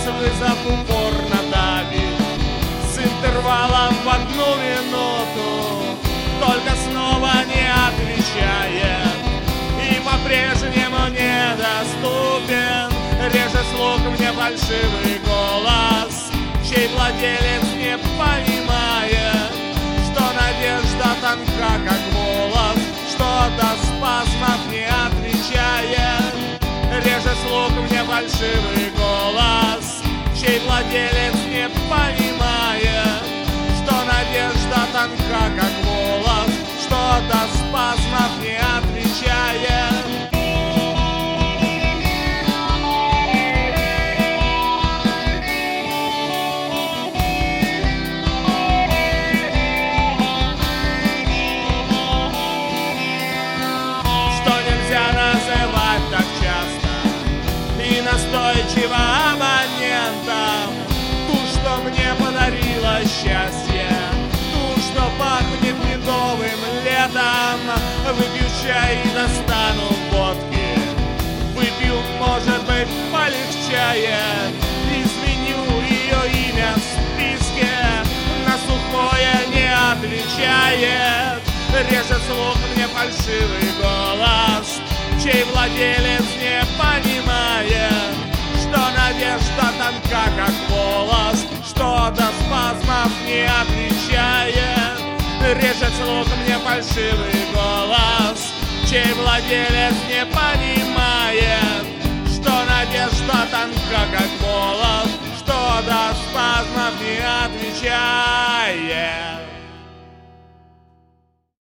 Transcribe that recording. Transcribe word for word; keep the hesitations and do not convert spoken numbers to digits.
раз вызов упорно давит, с интервалом в одну минуту, только снова не отвечает и по-прежнему недоступен. Режет слух мне фальшивый голос, чей владелец не понимает, что надежда тонка, как волос, что до спазмов не отвечает. Режет слух мне фальшивый голос, чей владелец не понимает, что надежда тонка, как волос, что до спазмов не отвечает. Настойчиво абонентом ту, что мне подарила счастье, ту, что пахнет медовым летом. Выпью чай и достану водки, выпью, может быть, полегчает. Изменю ее имя в списке, на сухое не отвечает. Режет слух мне фальшивый голос, чей владелец не понимает, что надежда тонка, как волос, что до спазмов не отвечает. Режет слух мне фальшивый голос, чей владелец не понимает, что надежда тонка, как волос, что до спазмов не отвечает.